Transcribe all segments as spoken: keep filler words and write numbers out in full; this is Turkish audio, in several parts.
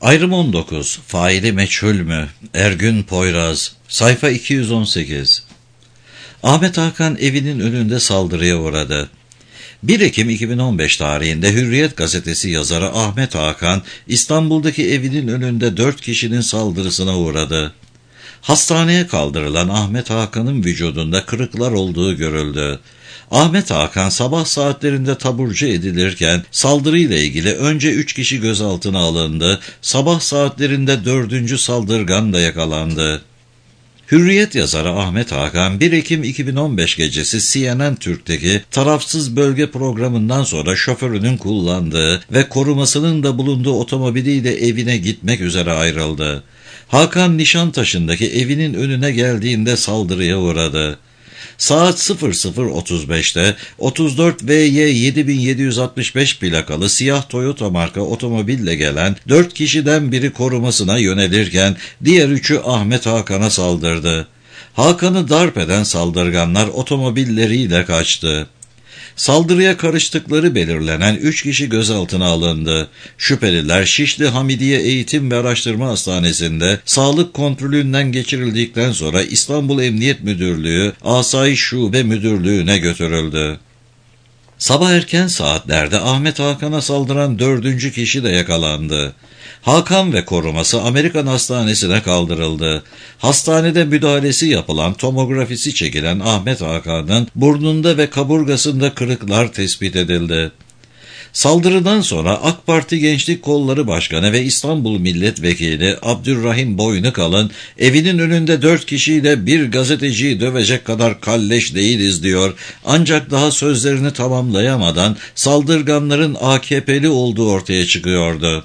Ayrım on dokuz. Faili meçhul mü? Ergün Poyraz. Sayfa iki yüz on sekiz. Ahmet Hakan evinin önünde saldırıya uğradı. bir Ekim iki bin on beş tarihinde Hürriyet gazetesi yazarı Ahmet Hakan, İstanbul'daki evinin önünde dört kişinin saldırısına uğradı. Hastaneye kaldırılan Ahmet Hakan'ın vücudunda kırıklar olduğu görüldü. Ahmet Hakan sabah saatlerinde taburcu edilirken saldırıyla ilgili önce üç kişi gözaltına alındı, sabah saatlerinde dördüncü saldırgan da yakalandı. Hürriyet yazarı Ahmet Hakan, bir Ekim iki bin on beş gecesi C N N Türk'teki tarafsız bölge programından sonra şoförünün kullandığı ve korumasının da bulunduğu otomobiliyle evine gitmek üzere ayrıldı. Hakan, Nişantaşı'ndaki evinin önüne geldiğinde saldırıya uğradı. Saat sıfır sıfır otuz beşte otuz dört V Y yedi bin yedi yüz altmış beş plakalı siyah Toyota marka otomobille gelen dört kişiden biri korumasına yönelirken diğer üçü Ahmet Hakan'a saldırdı. Hakan'ı darp eden saldırganlar otomobilleriyle kaçtı. Saldırıya karıştıkları belirlenen üç kişi gözaltına alındı. Şüpheliler Şişli Hamidiye Eğitim ve Araştırma Hastanesi'nde sağlık kontrolünden geçirildikten sonra İstanbul Emniyet Müdürlüğü Asayiş Şube Müdürlüğü'ne götürüldü. Sabah erken saatlerde Ahmet Hakan'a saldıran dördüncü kişi de yakalandı. Hakan ve koruması Amerikan Hastanesi'ne kaldırıldı. Hastanede müdahalesi yapılan, tomografisi çekilen Ahmet Hakan'ın burnunda ve kaburgasında kırıklar tespit edildi. Saldırıdan sonra AK Parti Gençlik Kolları Başkanı ve İstanbul Milletvekili Abdurrahim Boynukalın evinin önünde dört kişiyle bir gazeteciyi dövecek kadar kalleş değiliz diyor. Ancak daha sözlerini tamamlayamadan saldırganların A K P'li olduğu ortaya çıkıyordu.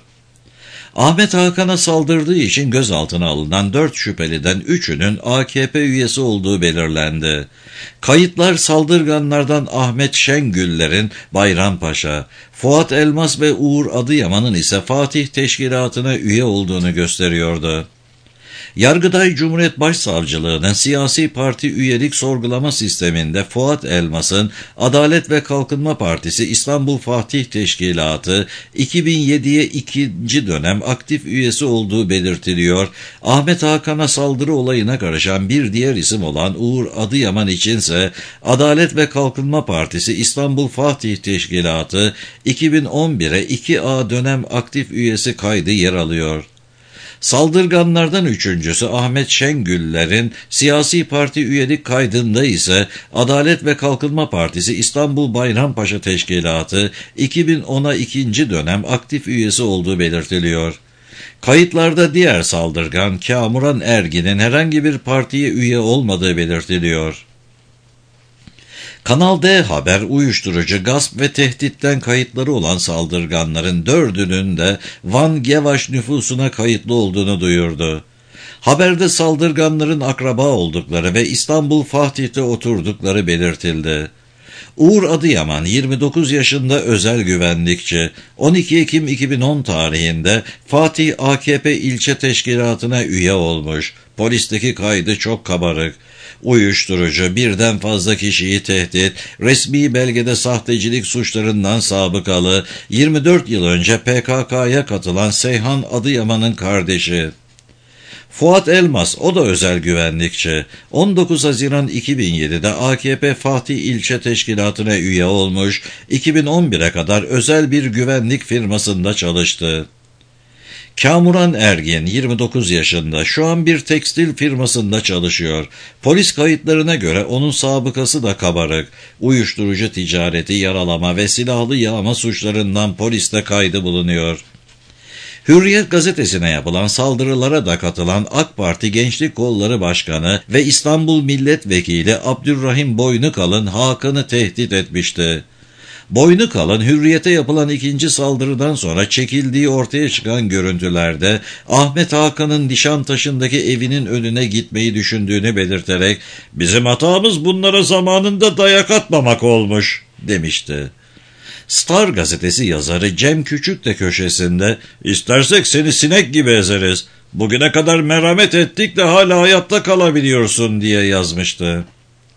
Ahmet Hakan'a saldırdığı için gözaltına alınan dört şüpheliden üçünün A K P üyesi olduğu belirlendi. Kayıtlar saldırganlardan Ahmet Şengüller'in Bayrampaşa, Fuat Elmas ve Uğur Adıyaman'ın ise Fatih Teşkilatı'na üye olduğunu gösteriyordu. Yargıtay Cumhuriyet Başsavcılığı'nın siyasi parti üyelik sorgulama sisteminde Fuat Elmas'ın Adalet ve Kalkınma Partisi İstanbul Fatih Teşkilatı iki bin yediye ikinci dönem aktif üyesi olduğu belirtiliyor. Ahmet Hakan'a saldırı olayına karışan bir diğer isim olan Uğur Adıyaman içinse Adalet ve Kalkınma Partisi İstanbul Fatih Teşkilatı iki bin on bire iki A dönem aktif üyesi kaydı yer alıyor. Saldırganlardan üçüncüsü Ahmet Şengüller'in siyasi parti üyelik kaydında ise Adalet ve Kalkınma Partisi İstanbul Bayrampaşa Teşkilatı iki bin ona ikinci dönem aktif üyesi olduğu belirtiliyor. Kayıtlarda diğer saldırgan Kamuran Ergin'in herhangi bir partiye üye olmadığı belirtiliyor. Kanal D Haber, uyuşturucu, gasp ve tehditten kayıtları olan saldırganların dördünün de Van Gevaş nüfusuna kayıtlı olduğunu duyurdu. Haberde saldırganların akraba oldukları ve İstanbul Fatih'te oturdukları belirtildi. Uğur Adıyaman, yirmi dokuz yaşında özel güvenlikçi, on iki Ekim iki bin on tarihinde Fatih A K P ilçe teşkilatına üye olmuş. Polisteki kaydı çok kabarık. Uyuşturucu, birden fazla kişiyi tehdit, resmi belgede sahtecilik suçlarından sabıkalı, yirmi dört yıl önce P K K'ya katılan Seyhan Adıyaman'ın kardeşi. Fuat Elmas, o da özel güvenlikçi. on dokuz Haziran iki bin yedide A K P Fatih İlçe Teşkilatı'na üye olmuş, iki bin on bire kadar özel bir güvenlik firmasında çalıştı. Kamuran Ergin, yirmi dokuz yaşında, şu an bir tekstil firmasında çalışıyor. Polis kayıtlarına göre onun sabıkası da kabarık. Uyuşturucu ticareti, yaralama ve silahlı yağma suçlarından poliste kaydı bulunuyor. Hürriyet gazetesine yapılan saldırılara da katılan AK Parti Gençlik Kolları Başkanı ve İstanbul Milletvekili Abdurrahim Boynukalın Hakan'ı tehdit etmişti. Boynukalın Hürriyet'e yapılan ikinci saldırıdan sonra çekildiği ortaya çıkan görüntülerde Ahmet Hakan'ın Nişantaşı'ndaki evinin önüne gitmeyi düşündüğünü belirterek "Bizim hatamız bunlara zamanında dayak atmamak olmuş" demişti. Star gazetesi yazarı Cem Küçük de köşesinde "İstersek seni sinek gibi ezeriz. Bugüne kadar merhamet ettik de hala hayatta kalabiliyorsun" diye yazmıştı.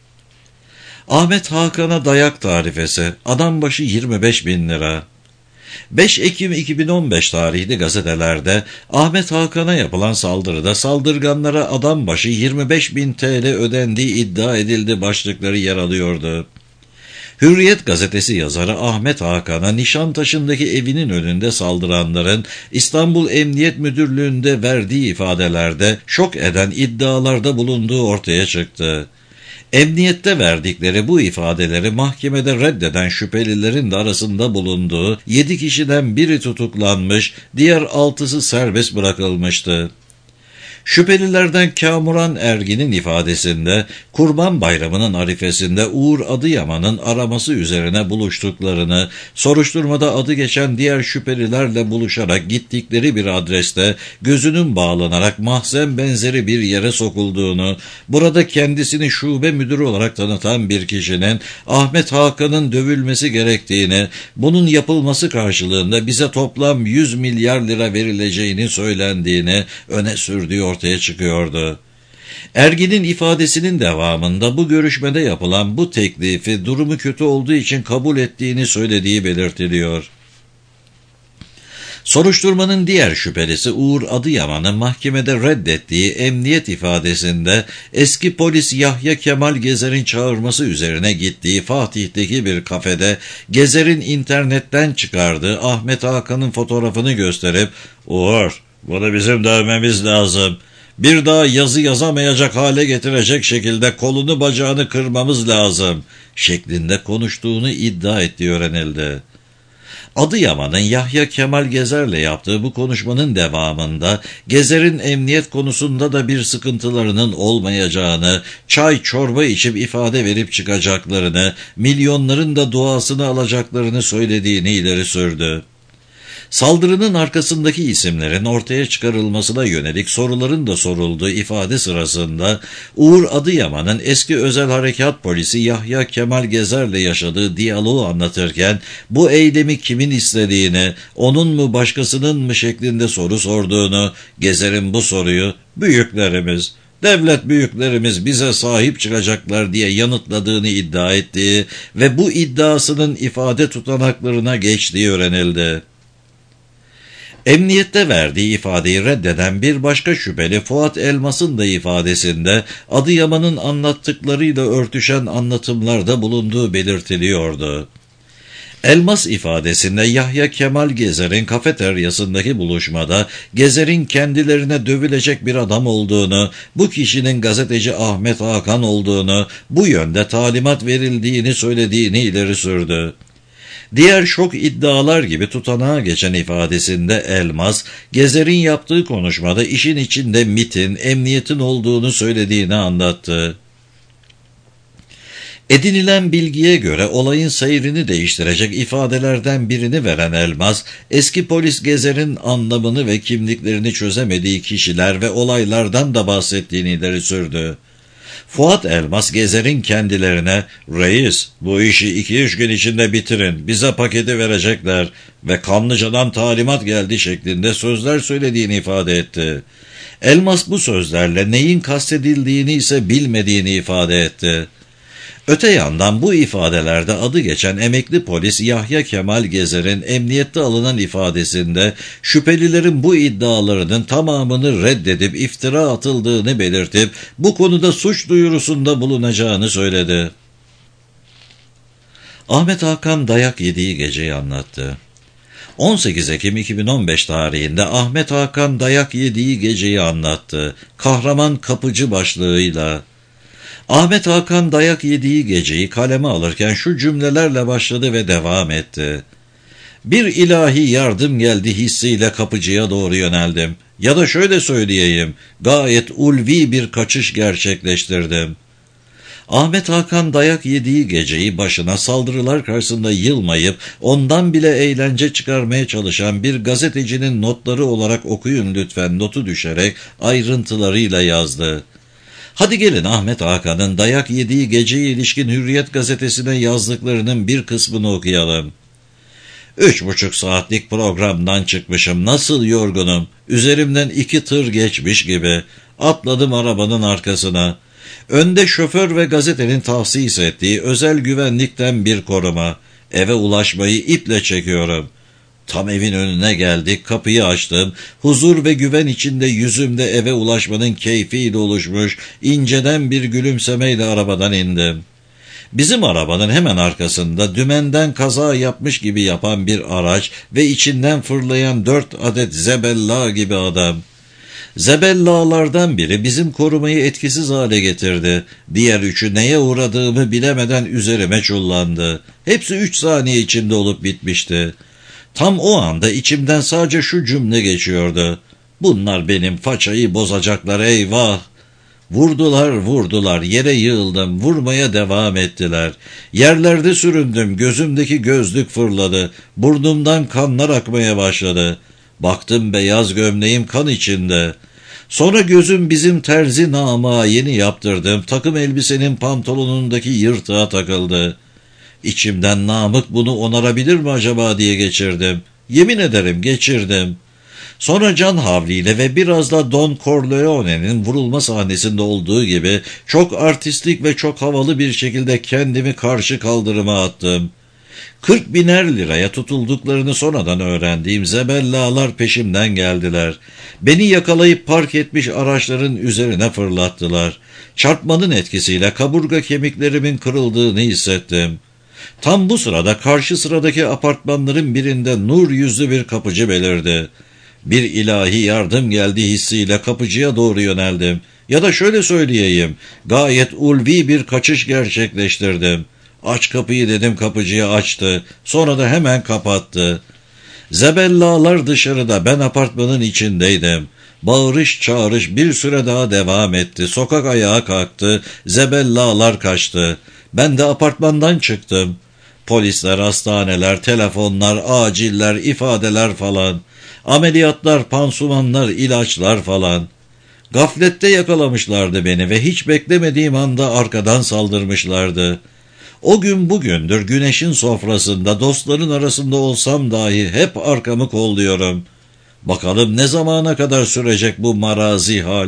Ahmet Hakan'a dayak tarifesi, adam başı yirmi beş bin lira. beş Ekim iki bin on beş tarihli gazetelerde Ahmet Hakan'a yapılan saldırıda saldırganlara adam başı yirmi beş bin T L ödendiği iddia edildi başlıkları yer alıyordu. Hürriyet gazetesi yazarı Ahmet Hakan'a Nişantaşı'ndaki evinin önünde saldıranların İstanbul Emniyet Müdürlüğü'nde verdiği ifadelerde şok eden iddialarda bulunduğu ortaya çıktı. Emniyette verdikleri bu ifadeleri mahkemede reddeden şüphelilerin de arasında bulunduğu yedi kişiden biri tutuklanmış, diğer altısı serbest bırakılmıştı. Şüphelilerden Kamuran Ergin'in ifadesinde Kurban Bayramı'nın arifesinde Uğur Adıyaman'ın araması üzerine buluştuklarını, soruşturmada adı geçen diğer şüphelilerle buluşarak gittikleri bir adreste gözünün bağlanarak mahzen benzeri bir yere sokulduğunu, burada kendisini şube müdürü olarak tanıtan bir kişinin Ahmet Hakan'ın dövülmesi gerektiğini, bunun yapılması karşılığında bize toplam yüz milyar lira verileceğini söylendiğini öne sürdüğü ortaya çıkıyordu. Ergin'in ifadesinin devamında bu görüşmede yapılan bu teklifi durumu kötü olduğu için kabul ettiğini söylediği belirtiliyor. Soruşturmanın diğer şüphelisi Uğur Adıyaman'ın mahkemede reddettiği emniyet ifadesinde eski polis Yahya Kemal Gezer'in çağırması üzerine gittiği Fatih'teki bir kafede Gezer'in internetten çıkardığı Ahmet Hakan'ın fotoğrafını gösterip "Uğur, bunu bizim dövmemiz lazım. Bir daha yazı yazamayacak hale getirecek şekilde kolunu bacağını kırmamız lazım" şeklinde konuştuğunu iddia ettiği öğrenildi. Adıyaman'ın Yahya Kemal Gezer'le yaptığı bu konuşmanın devamında Gezer'in emniyet konusunda da bir sıkıntılarının olmayacağını, çay çorba içip ifade verip çıkacaklarını, milyonların da duasını alacaklarını söylediğini ileri sürdü. Saldırının arkasındaki isimlerin ortaya çıkarılmasına yönelik soruların da sorulduğu ifade sırasında Uğur Adıyaman'ın eski özel harekat polisi Yahya Kemal Gezer'le yaşadığı diyaloğu anlatırken bu eylemi kimin istediğini, onun mu başkasının mı şeklinde soru sorduğunu, Gezer'in bu soruyu "büyüklerimiz, devlet büyüklerimiz bize sahip çıkacaklar" diye yanıtladığını iddia ettiği ve bu iddiasının ifade tutanaklarına geçtiği öğrenildi. Emniyette verdiği ifadeyi reddeden bir başka şüpheli Fuat Elmas'ın da ifadesinde Adıyaman'ın anlattıklarıyla örtüşen anlatımlarda bulunduğu belirtiliyordu. Elmas ifadesinde Yahya Kemal Gezer'in kafeteryasındaki buluşmada Gezer'in kendilerine dövülecek bir adam olduğunu, bu kişinin gazeteci Ahmet Hakan olduğunu, bu yönde talimat verildiğini söylediğini ileri sürdü. Diğer şok iddialar gibi tutanağa geçen ifadesinde Elmas, Gezer'in yaptığı konuşmada işin içinde MİT'in, emniyetin olduğunu söylediğini anlattı. Edinilen bilgiye göre olayın seyrini değiştirecek ifadelerden birini veren Elmas, eski polis Gezer'in anlamını ve kimliklerini çözemediği kişiler ve olaylardan da bahsettiğini ileri sürdü. Fuat Elmas Gezer'in kendilerine "Reis, bu işi iki üç gün içinde bitirin, bize paketi verecekler ve Kanlıca'dan talimat geldi" şeklinde sözler söylediğini ifade etti. Elmas bu sözlerle neyin kastedildiğini ise bilmediğini ifade etti. Öte yandan bu ifadelerde adı geçen emekli polis Yahya Kemal Gezer'in emniyette alınan ifadesinde şüphelilerin bu iddialarının tamamını reddedip iftira atıldığını belirtip bu konuda suç duyurusunda bulunacağını söyledi. Ahmet Hakan dayak yediği geceyi anlattı. on sekiz Ekim iki bin on beş tarihinde Ahmet Hakan dayak yediği geceyi anlattı. Kahraman Kapıcı başlığıyla. Ahmet Hakan dayak yediği geceyi kaleme alırken şu cümlelerle başladı ve devam etti. "Bir ilahi yardım geldi hissiyle kapıcıya doğru yöneldim. Ya da şöyle söyleyeyim, gayet ulvi bir kaçış gerçekleştirdim." Ahmet Hakan dayak yediği geceyi başına saldırılar karşısında yılmayıp ondan bile eğlence çıkarmaya çalışan bir gazetecinin notları olarak okuyun lütfen notu düşerek ayrıntılarıyla yazdı. Hadi gelin Ahmet Hakan'ın dayak yediği geceye ilişkin Hürriyet gazetesine yazdıklarının bir kısmını okuyalım. Üç buçuk saatlik programdan çıkmışım, nasıl yorgunum, üzerimden iki tır geçmiş gibi, atladım arabanın arkasına. Önde şoför ve gazetenin tahsis ettiği özel güvenlikten bir koruma, eve ulaşmayı iple çekiyorum. Tam evin önüne geldik, kapıyı açtım. Huzur ve güven içinde yüzümde eve ulaşmanın keyfiyle oluşmuş, inceden bir gülümsemeyle arabadan indim. Bizim arabanın hemen arkasında dümenden kaza yapmış gibi yapan bir araç ve içinden fırlayan dört adet zebella gibi adam. Zebellalardan biri bizim korumayı etkisiz hale getirdi. Diğer üçü neye uğradığımı bilemeden üzerime çullandı. Hepsi üç saniye içinde olup bitmişti. Tam o anda içimden sadece şu cümle geçiyordu: bunlar benim façayı bozacaklar, eyvah! Vurdular vurdular, yere yığıldım, vurmaya devam ettiler. Yerlerde süründüm, gözümdeki gözlük fırladı, burnumdan kanlar akmaya başladı. Baktım beyaz gömleğim kan içinde. Sonra gözüm bizim terzi Namık'a yeni yaptırdım takım elbisenin pantolonundaki yırtığa takıldı. İçimden Namık bunu onarabilir mi acaba diye geçirdim. Yemin ederim geçirdim. Sonra can havliyle ve biraz da Don Corleone'nin vurulma sahnesinde olduğu gibi çok artistik ve çok havalı bir şekilde kendimi karşı kaldırıma attım. Kırk biner liraya tutulduklarını sonradan öğrendiğim zebellalar peşimden geldiler. Beni yakalayıp park etmiş araçların üzerine fırlattılar. Çarpmanın etkisiyle kaburga kemiklerimin kırıldığını hissettim. Tam bu sırada karşı sıradaki apartmanların birinde nur yüzlü bir kapıcı belirdi. Bir ilahi yardım geldiği hissiyle kapıcıya doğru yöneldim. Ya da şöyle söyleyeyim, gayet ulvi bir kaçış gerçekleştirdim. Aç kapıyı dedim, kapıcıya açtı. Sonra da hemen kapattı. Zebellalar dışarıda, ben apartmanın içindeydim. Bağırış çağırış bir süre daha devam etti. Sokak ayağa kalktı. Zebellalar kaçtı. Ben de apartmandan çıktım. Polisler, hastaneler, telefonlar, aciller, ifadeler falan. Ameliyatlar, pansumanlar, ilaçlar falan. Gaflette yakalamışlardı beni ve hiç beklemediğim anda arkadan saldırmışlardı. O gün bugündür güneşin sofrasında dostların arasında olsam dahi hep arkamı kolluyorum. Bakalım ne zamana kadar sürecek bu marazi hal?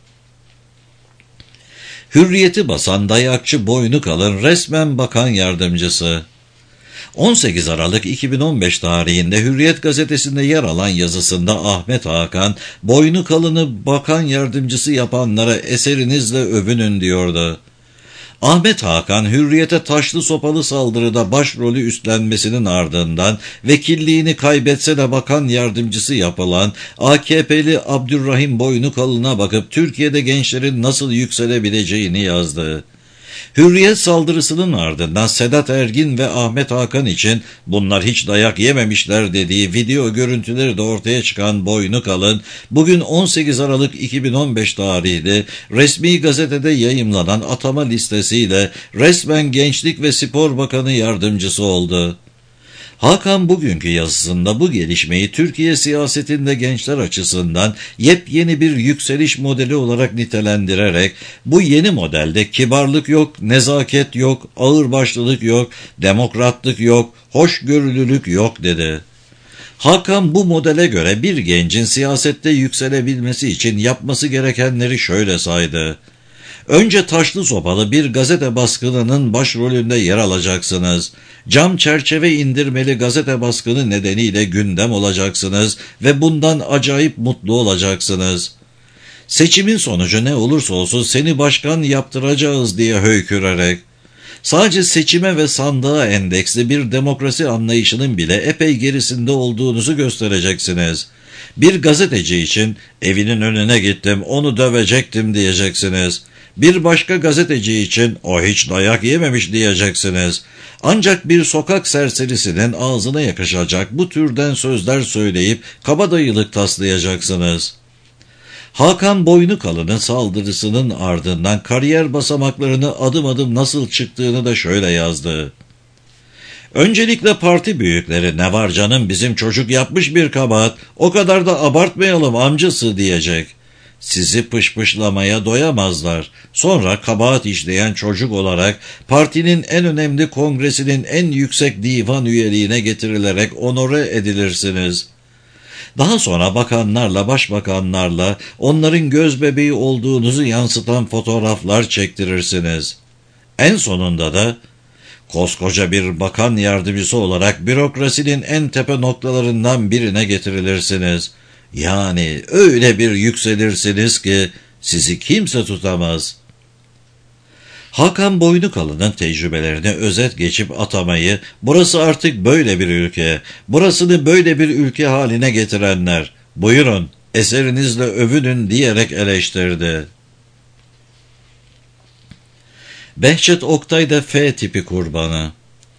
Hürriyeti basan dayakçı Boynukalın resmen bakan yardımcısı. on sekiz Aralık iki bin on beş tarihinde Hürriyet gazetesinde yer alan yazısında Ahmet Hakan, Boynukalın'ı bakan yardımcısı yapanlara eserinizle övünün diyordu. Ahmet Hakan, Hürriyet'e taşlı sopalı saldırıda başrolü üstlenmesinin ardından vekilliğini kaybetse de bakan yardımcısı yapılan A K P'li Abdurrahim Boynukalın'a bakıp Türkiye'de gençlerin nasıl yükselebileceğini yazdı. Hürriyet saldırısının ardından Sedat Ergin ve Ahmet Hakan için bunlar hiç dayak yememişler dediği video görüntüleri de ortaya çıkan Boynukalın, bugün on sekiz Aralık iki bin on beş tarihli resmi gazetede yayımlanan atama listesiyle resmen Gençlik ve Spor Bakanı yardımcısı oldu. Hakan bugünkü yazısında bu gelişmeyi Türkiye siyasetinde gençler açısından yepyeni bir yükseliş modeli olarak nitelendirerek bu yeni modelde kibarlık yok, nezaket yok, ağırbaşlılık yok, demokratlık yok, hoşgörülülük yok dedi. Hakan bu modele göre bir gencin siyasette yükselebilmesi için yapması gerekenleri şöyle saydı. Önce taşlı sopalı bir gazete baskınının başrolünde yer alacaksınız. Cam çerçeve indirmeli gazete baskını nedeniyle gündem olacaksınız ve bundan acayip mutlu olacaksınız. Seçimin sonucu ne olursa olsun seni başkan yaptıracağız diye höykürerek, sadece seçime ve sandığa endeksli bir demokrasi anlayışının bile epey gerisinde olduğunuzu göstereceksiniz. Bir gazeteci için evinin önüne gittim, onu dövecektim diyeceksiniz. Bir başka gazeteci için o hiç dayak yememiş diyeceksiniz. Ancak bir sokak serserisinin ağzına yakışacak bu türden sözler söyleyip kabadayılık taslayacaksınız. Hakan Boynukalın'ın saldırısının ardından kariyer basamaklarını adım adım nasıl çıktığını da şöyle yazdı. Öncelikle parti büyükleri ne var canım bizim çocuk yapmış bir kabahat, o kadar da abartmayalım amcası diyecek. Sizi pışpışlamaya doyamazlar. Sonra kabahat işleyen çocuk olarak partinin en önemli kongresinin en yüksek divan üyeliğine getirilerek onore edilirsiniz. Daha sonra bakanlarla, başbakanlarla onların gözbebeği olduğunuzu yansıtan fotoğraflar çektirirsiniz. En sonunda da Koskoca bir bakan yardımcısı olarak bürokrasinin en tepe noktalarından birine getirilirsiniz. Yani öyle bir yükselirsiniz ki sizi kimse tutamaz. Hakan Boynukalı'nın tecrübelerini özet geçip atamayı, burası artık böyle bir ülke, burasını böyle bir ülke haline getirenler, buyurun eserinizle övünün diyerek eleştirdi. Behçet Oktay da F tipi kurbanı.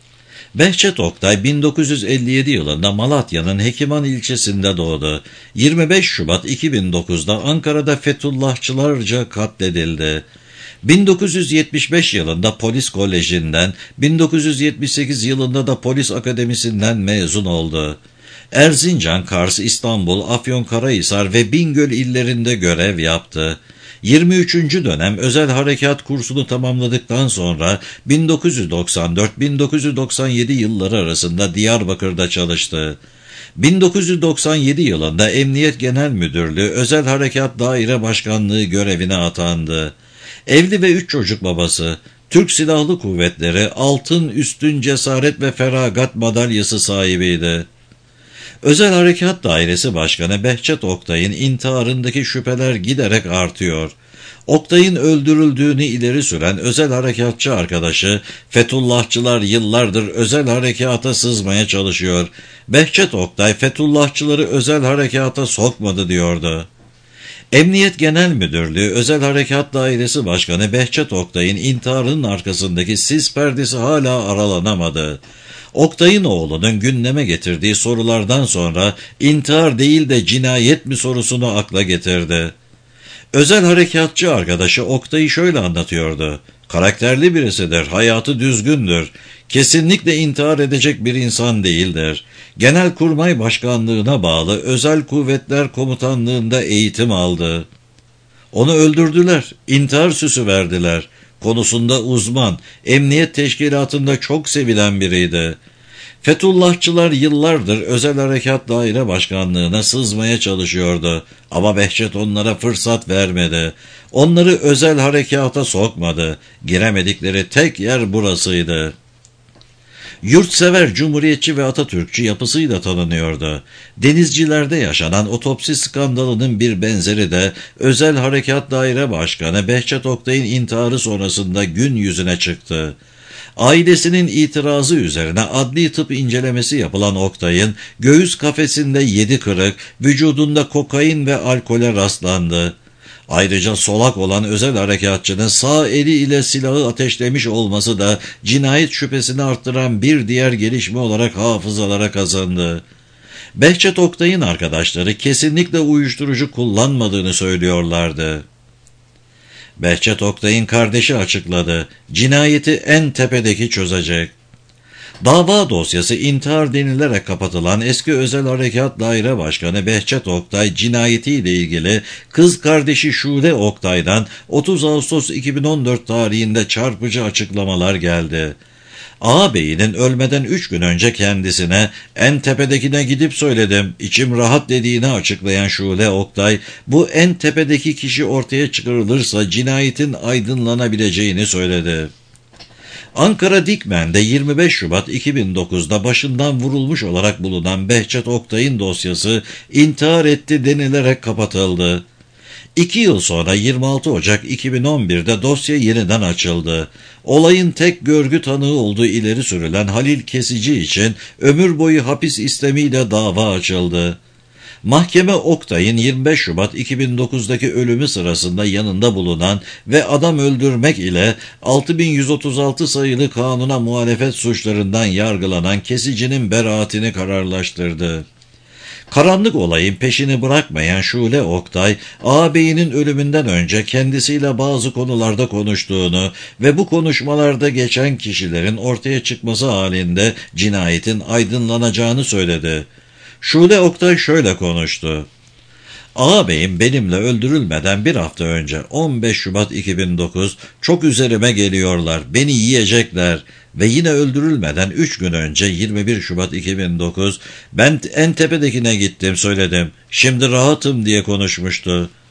Behçet Oktay bin dokuz yüz elli yedi yılında Malatya'nın Hekiman ilçesinde doğdu. yirmi beş Şubat iki bin dokuzda Ankara'da Fethullahçılarca katledildi. bin dokuz yüz yetmiş beş yılında Polis Koleji'nden, bin dokuz yüz yetmiş sekiz yılında da Polis Akademisi'nden mezun oldu. Erzincan, Kars, İstanbul, Afyonkarahisar ve Bingöl illerinde görev yaptı. yirmi üçüncü dönem özel harekat kursunu tamamladıktan sonra bin dokuz yüz doksan dört bin dokuz yüz doksan yedi yılları arasında Diyarbakır'da çalıştı. bin dokuz yüz doksan yedi yılında Emniyet Genel Müdürlüğü Özel Harekat Daire Başkanlığı görevine atandı. Evli ve üç çocuk babası, Türk Silahlı Kuvvetleri Altın Üstün Cesaret ve Feragat Madalyası sahibiydi. Özel Harekat Dairesi Başkanı Behçet Oktay'ın intiharındaki şüpheler giderek artıyor. Oktay'ın öldürüldüğünü ileri süren özel harekatçı arkadaşı, Fethullahçılar yıllardır özel harekata sızmaya çalışıyor. Behçet Oktay, Fethullahçıları özel harekata sokmadı diyordu. Emniyet Genel Müdürlüğü Özel Harekat Dairesi Başkanı Behçet Oktay'ın intiharının arkasındaki sis perdesi hala aralanamadı. Oktay'ın oğlunun gündeme getirdiği sorulardan sonra intihar değil de cinayet mi sorusunu akla getirdi. Özel harekatçı arkadaşı Oktay'ı şöyle anlatıyordu. Karakterli birisidir, hayatı düzgündür. Kesinlikle intihar edecek bir insan değildir. Genelkurmay Başkanlığı'na bağlı Özel Kuvvetler Komutanlığı'nda eğitim aldı. Onu öldürdüler, intihar süsü verdiler. Konusunda uzman, emniyet teşkilatında çok sevilen biriydi. Fethullahçılar yıllardır Özel Harekat Daire Başkanlığı'na sızmaya çalışıyordu. Ama Behçet onlara fırsat vermedi. Onları özel harekata sokmadı. Giremedikleri tek yer burasıydı. Yurtsever, cumhuriyetçi ve Atatürkçü yapısıyla tanınıyordu. Denizcilerde yaşanan otopsi skandalının bir benzeri de Özel Harekat Daire Başkanı Behçet Oktay'ın intiharı sonrasında gün yüzüne çıktı. Ailesinin itirazı üzerine adli tıp incelemesi yapılan Oktay'ın göğüs kafesinde yedi kırık, vücudunda kokain ve alkole rastlandı. Ayrıca solak olan özel harekatçının sağ eli ile silahı ateşlemiş olması da cinayet şüphesini arttıran bir diğer gelişme olarak hafızalara kazandı. Behçet Oktay'ın arkadaşları kesinlikle uyuşturucu kullanmadığını söylüyorlardı. Behçet Oktay'ın kardeşi açıkladı. Cinayeti en tepedeki çözecek. Dava dosyası intihar denilerek kapatılan eski Özel Harekat Daire Başkanı Behçet Oktay cinayetiyle ilgili kız kardeşi Şule Oktay'dan otuz Ağustos iki bin on dört tarihinde çarpıcı açıklamalar geldi. Ağabeyinin ölmeden üç gün önce kendisine en tepedekine gidip söyledim, içim rahat dediğini açıklayan Şule Oktay, bu en tepedeki kişi ortaya çıkarılırsa cinayetin aydınlanabileceğini söyledi. Ankara Dikmen'de yirmi beş Şubat iki bin dokuzda başından vurulmuş olarak bulunan Behçet Oktay'ın dosyası intihar etti denilerek kapatıldı. İki yıl sonra yirmi altı Ocak iki bin on birde dosya yeniden açıldı. Olayın tek görgü tanığı olduğu ileri sürülen Halil Kesici için ömür boyu hapis istemiyle dava açıldı. Mahkeme Oktay'ın yirmi beş Şubat iki bin dokuzdaki ölümü sırasında yanında bulunan ve adam öldürmek ile altı bin yüz otuz altı sayılı kanuna muhalefet suçlarından yargılanan Kesici'nin beraatini kararlaştırdı. Karanlık olayın peşini bırakmayan Şule Oktay, ağabeyinin ölümünden önce kendisiyle bazı konularda konuştuğunu ve bu konuşmalarda geçen kişilerin ortaya çıkması halinde cinayetin aydınlanacağını söyledi. Şule Oktay şöyle konuştu. Ağabeyim benimle öldürülmeden bir hafta önce on beş Şubat iki bin dokuz çok üzerime geliyorlar, beni yiyecekler ve yine öldürülmeden üç gün önce yirmi bir Şubat iki bin dokuz ben en tepedekine gittim söyledim, şimdi rahatım diye konuşmuştu.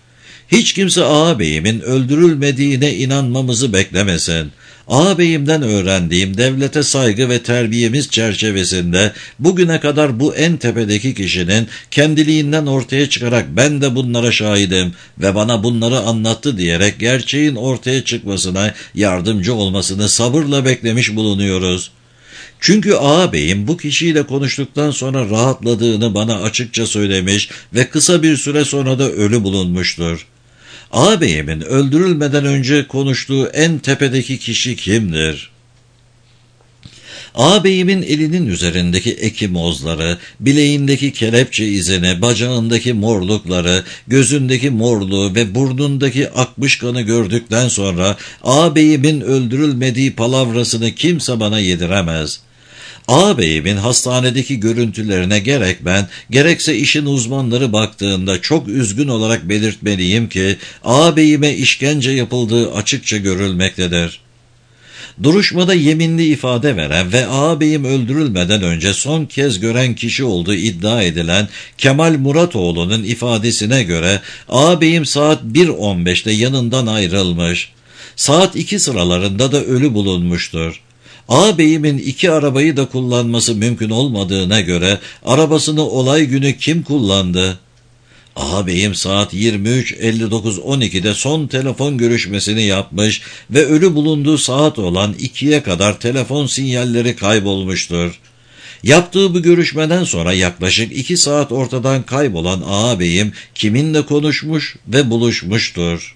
Hiç kimse ağabeyimin öldürülmediğine inanmamızı beklemesin. Ağabeyimden öğrendiğim devlete saygı ve terbiyemiz çerçevesinde bugüne kadar bu en tepedeki kişinin kendiliğinden ortaya çıkarak ben de bunlara şahidim ve bana bunları anlattı diyerek gerçeğin ortaya çıkmasına yardımcı olmasını sabırla beklemiş bulunuyoruz. Çünkü ağabeyim bu kişiyle konuştuktan sonra rahatladığını bana açıkça söylemiş ve kısa bir süre sonra da ölü bulunmuştur. Ağabeyimin öldürülmeden önce konuştuğu en tepedeki kişi kimdir? Ağabeyimin elinin üzerindeki ekimozları, bileğindeki kelepçe izini, bacağındaki morlukları, gözündeki morluğu ve burnundaki akmış kanı gördükten sonra ağabeyimin öldürülmediği palavrasını kimse bana yediremez. Ağabeyimin hastanedeki görüntülerine gerek ben, gerekse işin uzmanları baktığında çok üzgün olarak belirtmeliyim ki, ağabeyime işkence yapıldığı açıkça görülmektedir. Duruşmada yeminli ifade veren ve ağabeyim öldürülmeden önce son kez gören kişi olduğu iddia edilen Kemal Muratoğlu'nun ifadesine göre, ağabeyim saat bir on beşte yanından ayrılmış. Saat iki sıralarında da ölü bulunmuştur. Ağabeyimin iki arabayı da kullanması mümkün olmadığına göre arabasını olay günü kim kullandı? Ağabeyim saat yirmi üç elli dokuz on ikide son telefon görüşmesini yapmış ve ölü bulunduğu saat olan ikiye kadar telefon sinyalleri kaybolmuştur. Yaptığı bu görüşmeden sonra yaklaşık iki saat ortadan kaybolan ağabeyim kiminle konuşmuş ve buluşmuştur?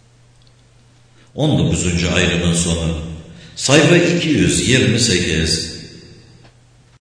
on dokuzuncu ayrımın sonu. Sayfa iki yüz yirmi sekiz.